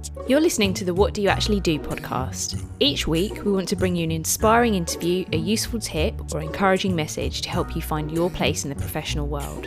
You're listening to the What Do You Actually Do podcast. Each week, we want to bring you an inspiring interview, a useful tip, or encouraging message to help you find your place in the professional world.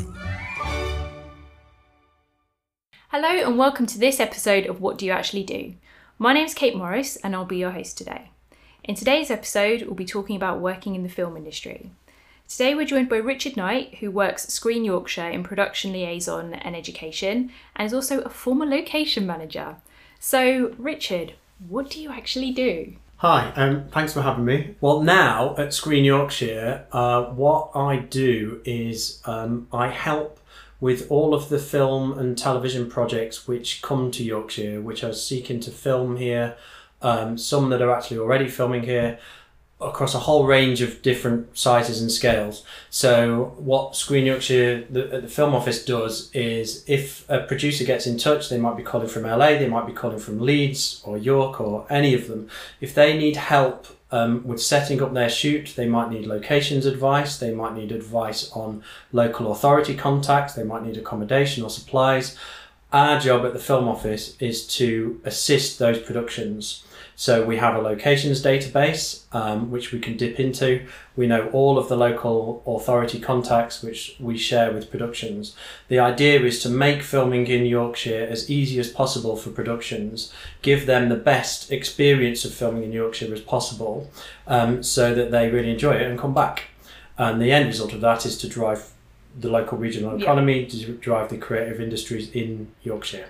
Hello and welcome to this episode of What Do You Actually Do? My name's Kate Morris and I'll be your host today. In today's episode, we'll be talking about working in the film industry. Today we're joined by Richard Knight, who works at Screen Yorkshire in production liaison and education, and is also a former location manager. So, Richard, what do you actually do? Hi, thanks for having me. Well, now at Screen Yorkshire, what I do is I help with all of the film and television projects which come to Yorkshire, which are seeking to film here, some that are actually already filming here, across a whole range of different sizes and scales. So what Screen Yorkshire, the film office does is if a producer gets in touch, they might be calling from LA, they might be calling from Leeds or York or any of them. If they need help with setting up their shoot, they might need locations advice, they might need advice on local authority contacts, they might need accommodation or supplies. Our job at the film office is to assist those productions. So we have a locations database, which we can dip into. We know all of the local authority contacts, which we share with productions. The idea is to make filming in Yorkshire as easy as possible for productions, give them the best experience of filming in Yorkshire as possible, so that they really enjoy it and come back. And the end result of that is to drive the local regional economy, to drive the creative industries in Yorkshire.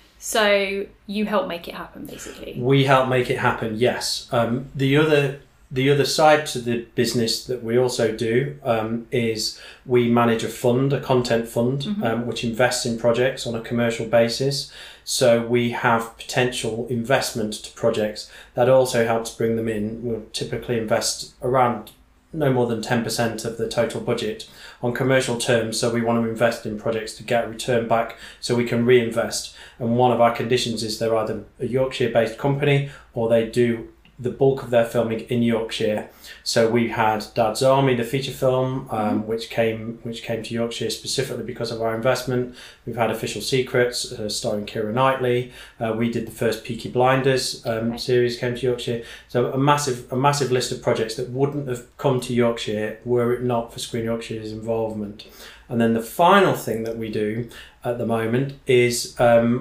So you help make it happen, basically. We help make it happen, yes. The other side to the business that we also do is we manage a fund, a content fund, which invests in projects on a commercial basis. So we have potential investment to projects. That also helps bring them in. We'll typically invest around no more than 10% of the total budget on commercial terms. So we want to invest in projects to get a return back so we can reinvest. And one of our conditions is they're either a Yorkshire-based company or they do the bulk of their filming in Yorkshire. So we had Dad's Army, the feature film, which came to Yorkshire specifically because of our investment. We've had Official Secrets, starring Keira Knightley. We did the first Peaky Blinders series came to Yorkshire. So a massive list of projects that wouldn't have come to Yorkshire were it not for Screen Yorkshire's involvement. And then the final thing that we do at the moment is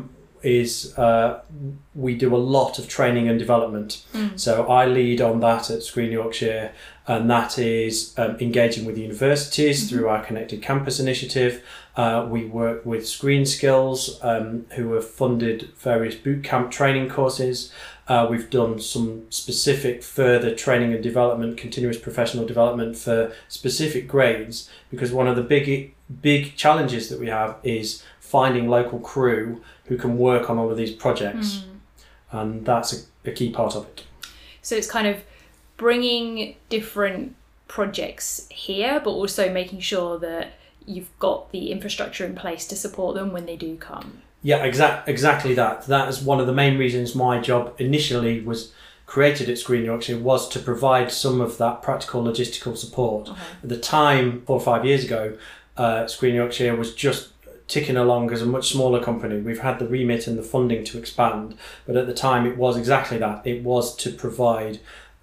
we do a lot of training and development. So I lead on that at Screen Yorkshire, and that is engaging with universities through our Connected Campus initiative. We work with Screen Skills, who have funded various bootcamp training courses. We've done some specific further training and development, continuous professional development for specific grades, because one of the big challenges that we have is finding local crew who can work on all of these projects. And that's a key part of it. So it's kind of bringing different projects here, but also making sure that you've got the infrastructure in place to support them when they do come. Yeah, exactly that. That is one of the main reasons my job initially was created at Screen Yorkshire, was to provide some of that practical logistical support. At the time, 4 or 5 years ago, Screen Yorkshire was just ticking along as a much smaller company. We've had the remit and the funding to expand, but at the time it was exactly that. It was to provide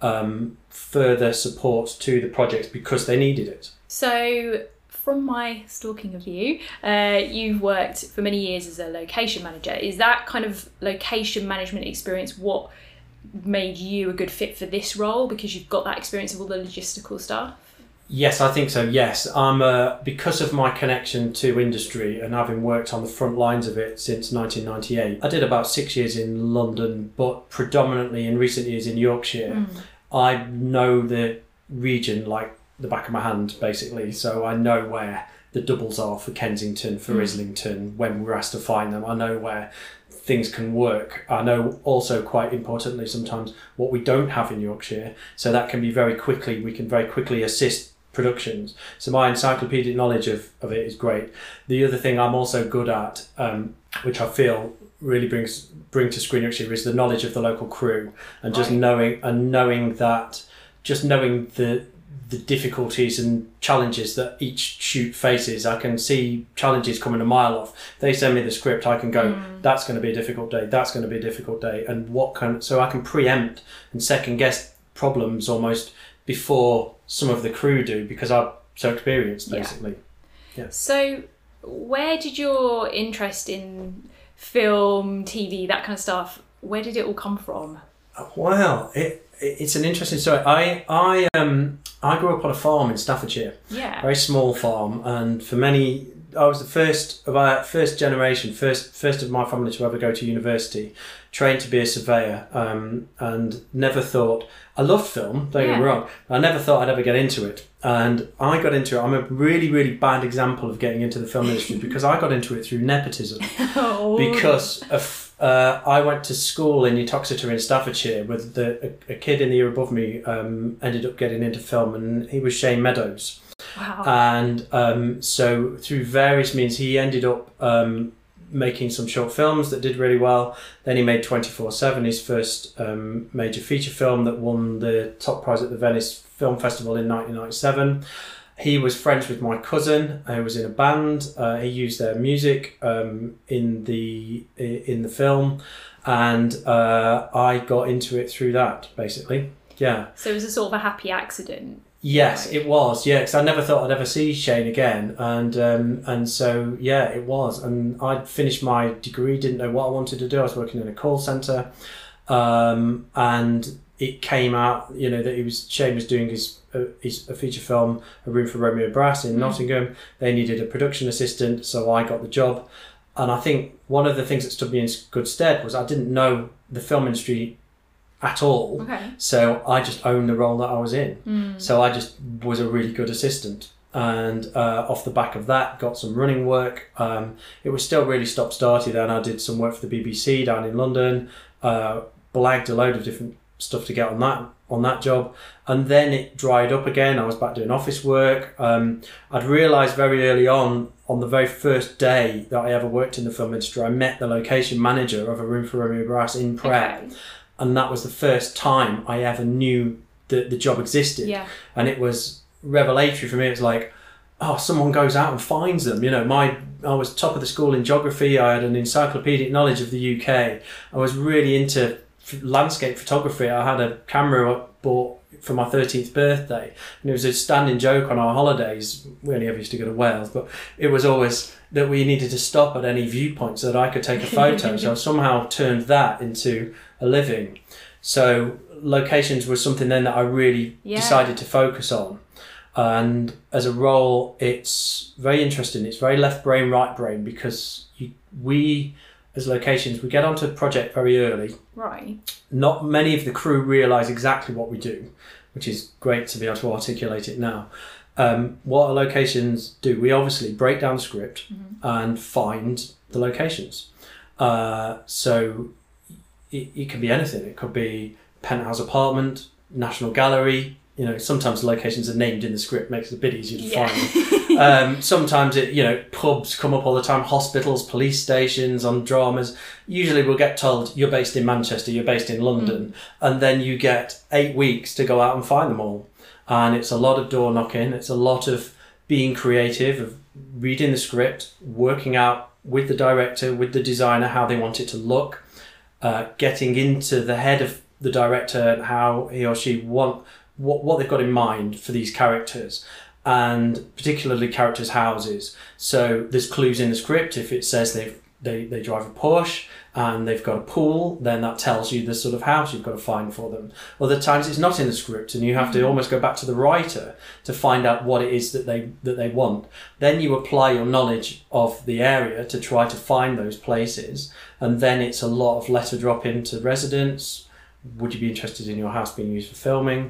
further support to the projects because they needed it. So from my stalking of you, you've worked for many years as a location manager. Is that kind of location management experience what made you a good fit for this role, because you've got that experience of all the logistical stuff? Yes, I think so, yes. Because of my connection to industry and having worked on the front lines of it since 1998, I did about 6 years in London, but predominantly in recent years in Yorkshire. I know the region like the back of my hand, basically, so I know where the doubles are for Kensington, for Islington, when we're asked to find them. I know where things can work. I know also, quite importantly, sometimes what we don't have in Yorkshire, so that can be we can very quickly assist productions. So my encyclopedic knowledge of it is great. The other thing I'm also good at, which I feel really bring to Screen Yorkshire, is the knowledge of the local crew, and just knowing the the difficulties and challenges that each shoot faces. I can see challenges coming a mile off. If they send me the script, I can go, that's going to be a difficult day, that's going to be a difficult day, and so I can preempt and second guess problems almost before some of the crew do, because I'm so experienced, basically. Yeah. So where did your interest in film, TV, that kind of stuff, where did it all come from? Wow, it's an interesting story. I grew up on a farm in Staffordshire. Yeah. Very small farm, and for many, I was the first generation, first of my family to ever go to university, trained to be a surveyor, and never thought, I loved film, don't get me wrong, I never thought I'd ever get into it. And I got into it. I'm a really, really bad example of getting into the film industry because I got into it through nepotism. Because I went to school in Uttoxeter in Staffordshire with a kid in the year above me ended up getting into film, and he was Shane Meadows. Wow. And so through various means he ended up making some short films that did really well. Then he made 24/7, his first major feature film that won the top prize at the Venice Film Festival in 1997. He was friends with my cousin who was in a band. He used their music in the film, and I got into it through that, basically. Yeah. So it was a sort of a happy accident. Yes, it was. Yeah, because I never thought I'd ever see Shane again, and so yeah, it was. And I'd finished my degree, didn't know what I wanted to do. I was working in a call centre, and it came out, that Shane was doing a feature film, A Room for Romeo Brass in Nottingham. They needed a production assistant, so I got the job. And I think one of the things that stood me in good stead was I didn't know the film industry at all. Okay. So I just owned the role that I was in. So I just was a really good assistant. And off the back of that, got some running work. It was still really stop-starty then. I did some work for the BBC down in London, blagged a load of different stuff to get on that job, and then it dried up again. I was back doing office work. I'd realised very early on the very first day that I ever worked in the film industry, I met the location manager of A Room for Romeo Brass in Prague. Okay. And that was the first time I ever knew that the job existed. Yeah. And it was revelatory for me. It was like, oh, someone goes out and finds them. I was top of the school in geography. I had an encyclopedic knowledge of the UK. I was really into landscape photography. I had a camera I bought for my 13th birthday, and it was a standing joke on our holidays. We only ever used to go to Wales, but it was always that we needed to stop at any viewpoint so that I could take a photo. So I somehow turned that into a living. So locations was something then that I really decided to focus on. And as a role, it's very interesting. It's very left brain, right brain, because we as locations, we get onto a project very early. Right. Not many of the crew realise exactly what we do, which is great to be able to articulate it now. What our locations do, we obviously break down the script and find the locations. So it can be anything. It could be penthouse apartment, National Gallery. Sometimes the locations are named in the script, makes it a bit easier to find. Sometimes pubs come up all the time, hospitals, police stations, on dramas. Usually we'll get told you're based in Manchester, you're based in London, and then you get 8 weeks to go out and find them all. And it's a lot of door knocking. It's a lot of being creative, of reading the script, working out with the director, with the designer, how they want it to look, getting into the head of the director and how he or she want what they've got in mind for these characters, and particularly characters' houses. So there's clues in the script. If it says they drive a Porsche and they've got a pool, then that tells you the sort of house you've got to find for them. Other times it's not in the script, and you have to almost go back to the writer to find out what it is that they want. Then you apply your knowledge of the area to try to find those places, and then it's a lot of letter drop into residents. Would you be interested in your house being used for filming?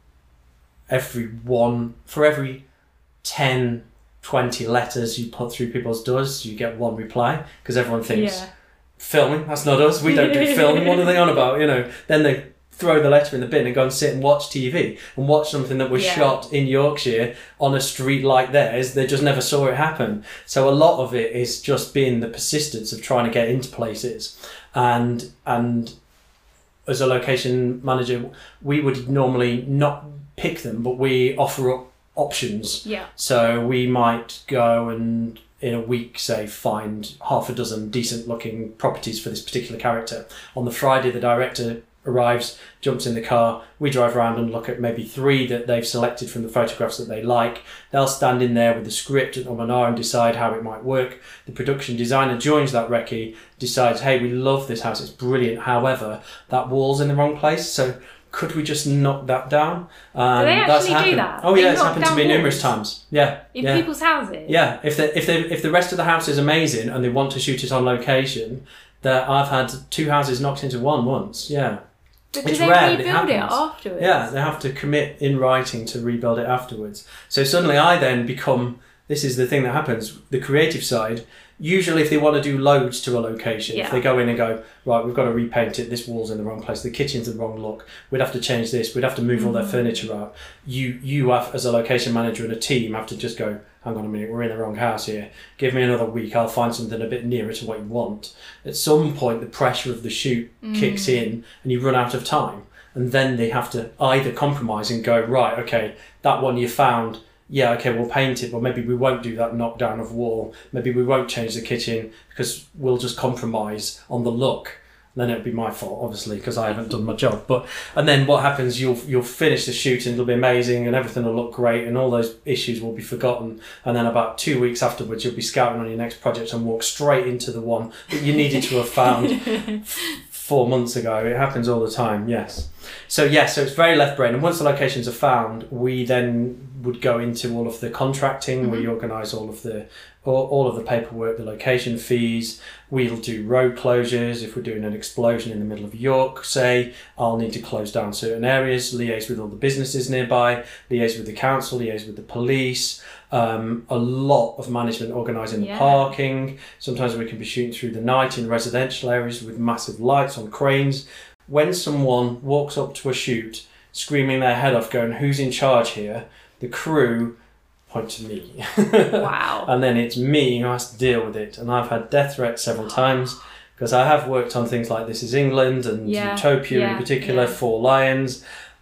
For every 10, 20 letters you put through people's doors, you get one reply, because everyone thinks, filming, that's not us, we don't do filming, what are they on about? Then they throw the letter in the bin and go and sit and watch TV and watch something that was shot in Yorkshire on a street like theirs. They just never saw it happen. So a lot of it is just being the persistence of trying to get into places. And as a location manager, we would normally not pick them, but we offer up options. Yeah. So we might go and in a week, say, find half a dozen decent looking properties for this particular character. On the Friday, the director arrives, jumps in the car, we drive around and look at maybe 3 that they've selected from the photographs that they like. They'll stand in there with the script and and decide how it might work. The production designer joins that recce, decides, hey, we love this house, it's brilliant, however, that wall's in the wrong place, so could we just knock that down? Do they actually do that? Oh They yeah, it's knock happened to down me walls? numerous times. Yeah. In yeah. people's houses? Yeah, if the rest of the house is amazing and they want to shoot it on location, that I've had 2 houses knocked into one once. Yeah. Because It's they rare, but it rebuild it happens. afterwards. Yeah, they have to commit in writing to rebuild it afterwards. So suddenly I then become, this is the thing that happens, the creative side. Usually if they want to do loads to a location, if they go in and go, right, we've got to repaint it, this wall's in the wrong place, the kitchen's the wrong look, we'd have to change this, we'd have to move all their furniture out. You have, as a location manager and a team, have to just go, hang on a minute, we're in the wrong house here. Give me another week, I'll find something a bit nearer to what you want. At some point, the pressure of the shoot kicks in and you run out of time. And then they have to either compromise and go, right, okay, that one you found, yeah, okay, we'll paint it, but maybe we won't do that knockdown of wall. Maybe we won't change the kitchen because we'll just compromise on the look. Then it'll be my fault, obviously, because I haven't done my job. And then what happens? You'll finish the shoot and it'll be amazing, and everything will look great, and all those issues will be forgotten. And then about 2 weeks afterwards, you'll be scouting on your next project and walk straight into the one that you needed to have found 4 months ago. It happens all the time. Yes. So it's very left brain. And once the locations are found, we then would go into all of the contracting. We organise all of the paperwork, the location fees. We'll do road closures. If we're doing an explosion in the middle of York, say, I'll need to close down certain areas, liaise with all the businesses nearby, liaise with the council, liaise with the police. A lot of management organising the parking. Sometimes we can be shooting through the night in residential areas with massive lights on cranes. When someone walks up to a shoot screaming their head off going, who's in charge here? The crew point to me. Wow. And then it's me who has to deal with it. And I've had death threats several times because I have worked on things like This Is England and Utopia in particular, Four Lions.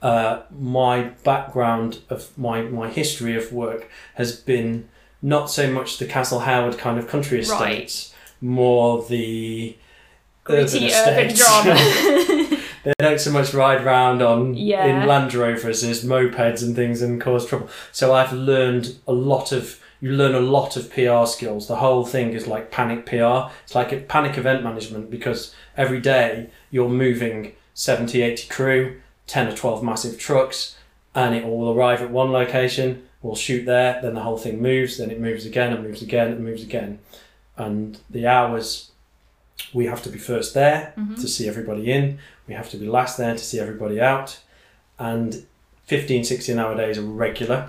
My background of my history of work has been not so much the Castle Howard kind of country estates, more the gritty urban drama. They don't so much ride around in Land Rovers as mopeds and things and cause trouble. So I've learned you learn a lot of PR skills. The whole thing is like panic PR. It's like a panic event management because every day you're moving 70, 80 crew, 10 or 12 massive trucks, and it will arrive at one location, we'll shoot there, then the whole thing moves, then it moves again and moves again and moves again. And the hours, we have to be first there to see everybody in. We have to be last there to see everybody out. And 15, 16 hour days are regular.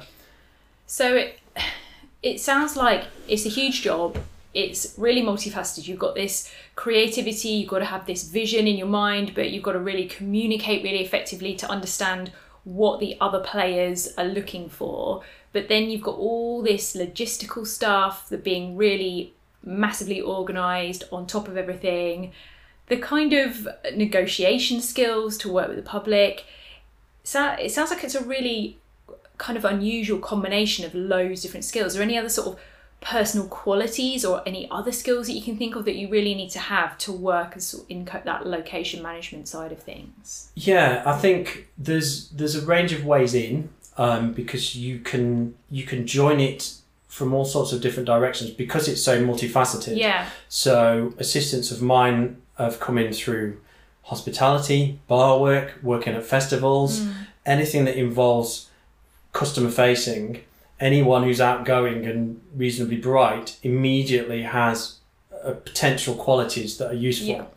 So it sounds like it's a huge job. It's really multifaceted. You've got this creativity, you've got to have this vision in your mind, but you've got to really communicate really effectively to understand what the other players are looking for. But then you've got all this logistical stuff, the being really massively organised on top of everything, the kind of negotiation skills to work with the public. So it sounds like it's a really kind of unusual combination of loads of different skills. Are there any other sort of personal qualities or any other skills that you can think of that you really need to have to work as in that location management side of things? Yeah, I think there's a range of ways in, because you can join it from all sorts of different directions because it's so multifaceted. Yeah. So assistants of mine have come in through hospitality, bar work, working at festivals, anything that involves customer facing. Anyone who's outgoing and reasonably bright immediately has potential qualities that are useful.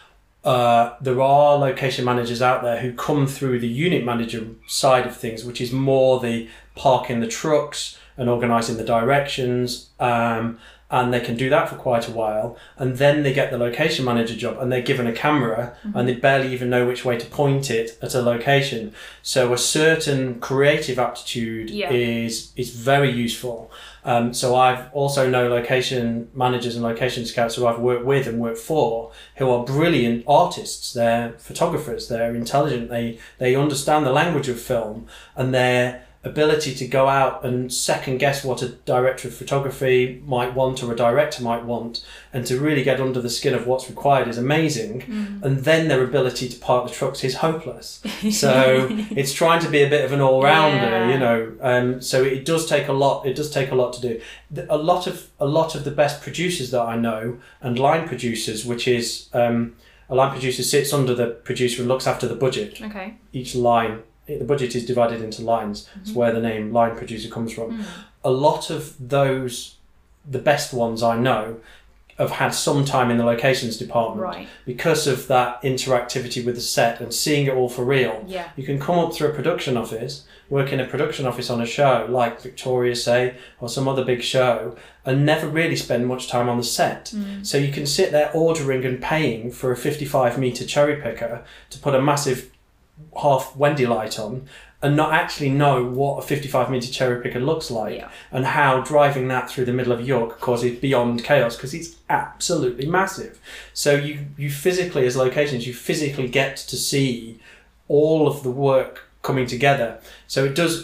Yeah. There are location managers out there who come through the unit manager side of things, which is more the parking the trucks and organising the directions. and they can do that for quite a while, and then they get the location manager job and they're given a camera and they barely even know which way to point it at a location. So a certain creative aptitude is very useful. So I've also know location managers and location scouts who I've worked with and worked for who are brilliant artists. They're photographers, they're intelligent, they understand the language of film, and their ability to go out and second guess what a director of photography might want or a director might want, and to really get under the skin of what's required is amazing. And then their ability to park the trucks is hopeless. So it's trying to be a bit of an all-rounder, you know. So it does take a lot. It does take a lot to do. A lot of the best producers that I know, and line producers, which is a line producer sits under the producer and looks after the budget. Okay. Each line. The budget is divided into lines. It's where the name line producer comes from. A lot of those, the best ones I know, have had some time in the locations department because of that interactivity with the set and seeing it all for real. Yeah. You can come up through a production office, work in a production office on a show like Victoria, say, or some other big show, and never really spend much time on the set. So you can sit there ordering and paying for a 55-metre cherry picker to put a massive half Wendy light on and not actually know what a 55-metre cherry picker looks like and how driving that through the middle of York causes beyond chaos, because it's absolutely massive. So you physically, as locations, you physically get to see all of the work coming together. So it does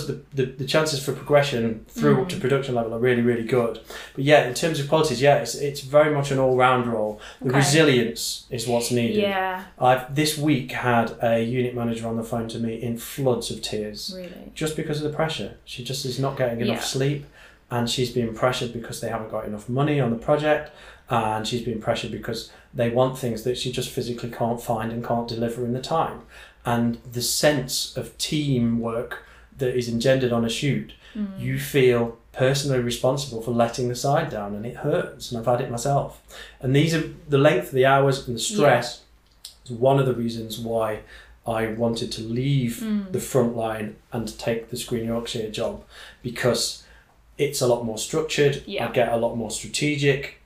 the chances for progression through up to production level are really, really good. But yeah, in terms of qualities, it's very much an all-round role. The resilience is what's needed. Yeah. I've this week had a unit manager on the phone to me in floods of tears. Really? Just because of the pressure. She just is not getting enough sleep, and she's being pressured because they haven't got enough money on the project, and she's being pressured because they want things that she just physically can't find and can't deliver in the time. And the sense of teamwork that is engendered on a shoot, you feel personally responsible for letting the side down, and it hurts, and I've had it myself. And these are the length of the hours and the stress is one of the reasons why I wanted to leave the front line and take the Screen Yorkshire job, because it's a lot more structured. I get a lot more strategic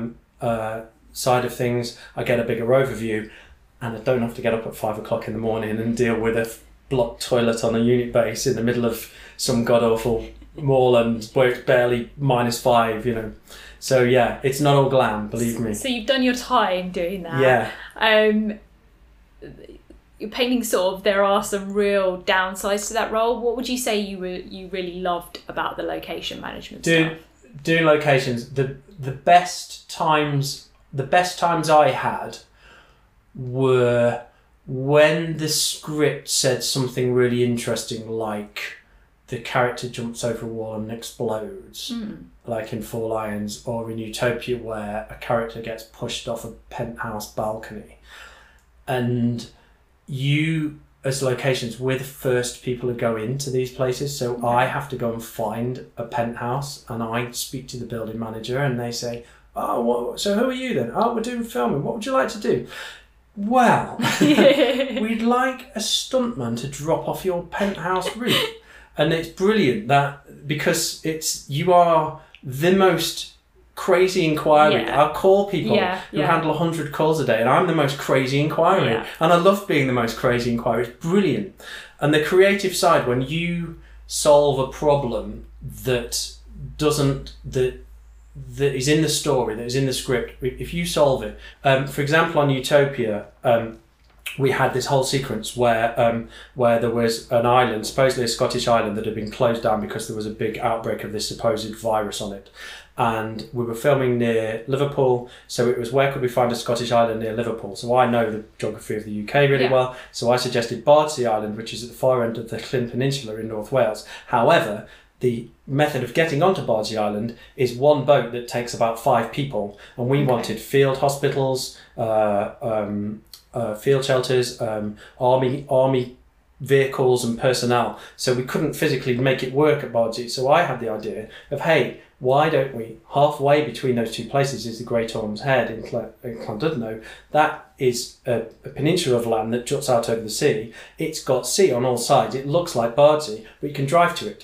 side of things. I get a bigger overview. And I don't have to get up at 5 o'clock in the morning and deal with a blocked toilet on a unit base in the middle of some god-awful moorland where it's barely -5, you know. So yeah, it's not all glam, believe me. So you've done your time doing that. Yeah. You're painting sort of, there are some real downsides to that role. What would you say you really loved about the location management stuff? Doing locations, the best times I had were when the script said something really interesting, like the character jumps over a wall and explodes, like in Four Lions, or in Utopia where a character gets pushed off a penthouse balcony. And you, as locations, we're the first people to go into these places, so I have to go and find a penthouse, and I speak to the building manager and they say, so who are you then? Oh, we're doing filming. What would you like to do? Well, we'd like a stuntman to drop off your penthouse roof. And it's brilliant that, because you are the most crazy inquiry. I'll call people who handle 100 calls a day, and I'm the most crazy inquiry. And I love being the most crazy inquiry. It's brilliant. And the creative side, when you solve a problem that is in the story, that is in the script, if you solve it. For example, on Utopia, we had this whole sequence where there was an island, supposedly a Scottish island, that had been closed down because there was a big outbreak of this supposed virus on it. And we were filming near Liverpool, so it was, where could we find a Scottish island near Liverpool? So I know the geography of the UK really well, so I suggested Bardsey Island, which is at the far end of the Llyn Peninsula in North Wales. However, the method of getting onto Bardsey Island is one boat that takes about 5 people, and we wanted field hospitals, field shelters, army vehicles and personnel, so we couldn't physically make it work at Bardsey. So I had the idea of, hey, why don't we, halfway between those two places is the Great Orme's Head in Llandudno. That is a peninsula of land that juts out over the sea. It's got sea on all sides. It looks like Bardsey, but you can drive to it.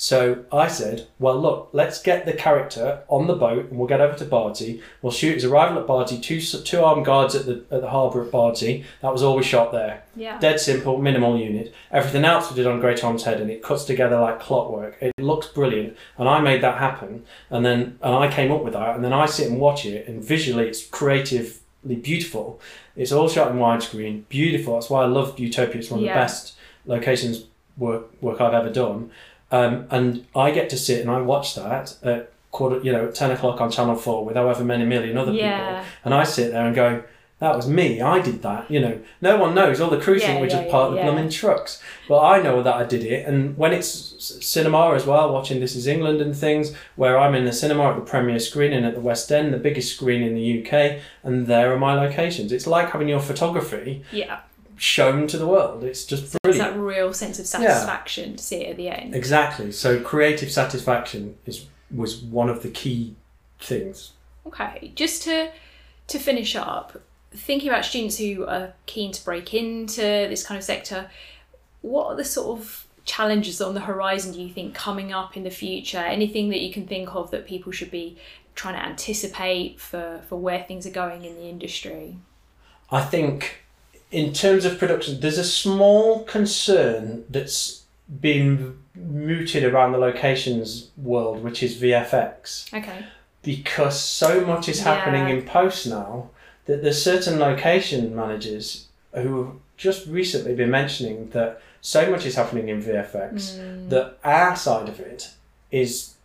So I said, well, look, let's get the character on the boat and we'll get over to Barty. We'll shoot his arrival at Barty, two armed guards at the harbour at Barty. That was all we shot there. Yeah. Dead simple, minimal unit. Everything else we did on Great Orme's Head, and it cuts together like clockwork. It looks brilliant. And I made that happen. And I came up with that. And then I sit and watch it, and visually it's creatively beautiful. It's all shot in widescreen. Beautiful. That's why I love Utopia. It's one of the best locations work I've ever done. And I get to sit and I watch that at 10 o'clock on Channel 4 with however many million other people. And I sit there and go, that was me, I did that, No one knows. All the crew think we're just part of the blooming trucks. But I know that I did it. And when it's cinema as well, watching This Is England and things, where I'm in the cinema at the premiere screening at the West End, the biggest screen in the UK, and there are my locations. It's like having your photography shown to the world. It's just brilliant. It's that real sense of satisfaction to see it at the end. Exactly. So creative satisfaction was one of the key things. Okay, just to finish up, thinking about students who are keen to break into this kind of sector, what are the sort of challenges on the horizon do you think coming up in the future? Anything that you can think of that people should be trying to anticipate for where things are going in the industry? I think in terms of production, there's a small concern that's been mooted around the locations world, which is VFX. Okay. Because so much is happening in post now that there's certain location managers who have just recently been mentioning that so much is happening in VFX that our side of it is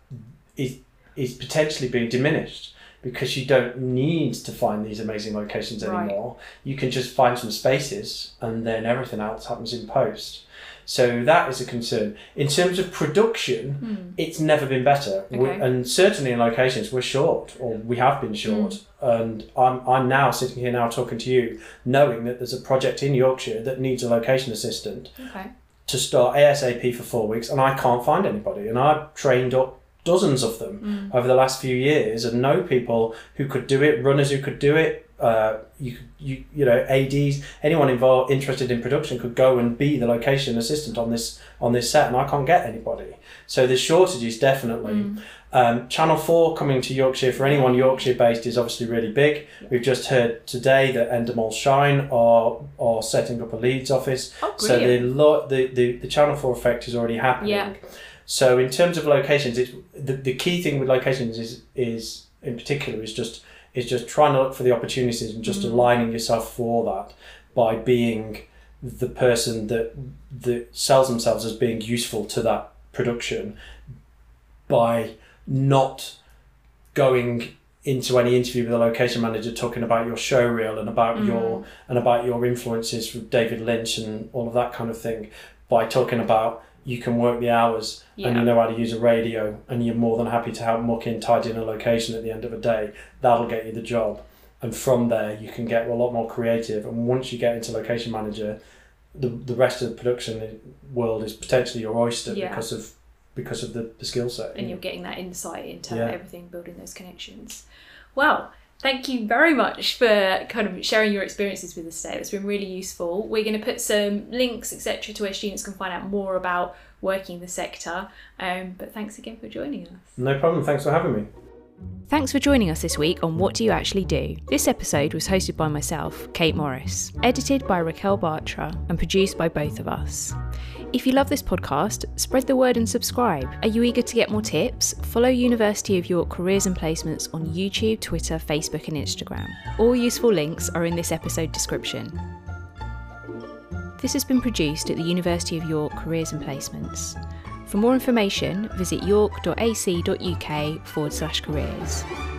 potentially being diminished. Because you don't need to find these amazing locations anymore. You can just find some spaces and then everything else happens in post. So that is a concern. In terms of production, it's never been better. Okay. And certainly in locations, we're short, or we have been short. And I'm now sitting here now talking to you, knowing that there's a project in Yorkshire that needs a location assistant to start ASAP for 4 weeks, and I can't find anybody. And I've trained up dozens of them over the last few years and know people who could do it, runners who could do it, ADs, anyone involved interested in production could go and be the location assistant on this set, and I can't get anybody. So there's shortages definitely. Channel 4 coming to Yorkshire for anyone Yorkshire based is obviously really big. We've just heard today that Endemol Shine are setting up a Leeds office. So the Channel 4 effect is already happening. So in terms of locations, it's the key thing with locations is in particular is just trying to look for the opportunities and just aligning yourself for that by being the person that sells themselves as being useful to that production, by not going into any interview with a location manager talking about your show reel and about your influences from David Lynch and all of that kind of thing, by talking about you can work the hours and you know how to use a radio and you're more than happy to help muck in, tidy in a location at the end of a day. That'll get you the job. And from there, you can get a lot more creative. And once you get into location manager, the rest of the production world is potentially your oyster because of the skill set. And you're getting that insight into everything, building those connections. Well, thank you very much for kind of sharing your experiences with us today. It's been really useful. We're going to put some links, etc., to where students can find out more about working in the sector. But thanks again for joining us. No problem. Thanks for having me. Thanks for joining us this week on What Do You Actually Do? This episode was hosted by myself, Kate Morris, edited by Raquel Bartra, and produced by both of us. If you love this podcast, spread the word and subscribe. Are you eager to get more tips? Follow University of York Careers and Placements on YouTube, Twitter, Facebook and Instagram. All useful links are in this episode description. This has been produced at the University of York Careers and Placements. For more information, visit york.ac.uk/careers.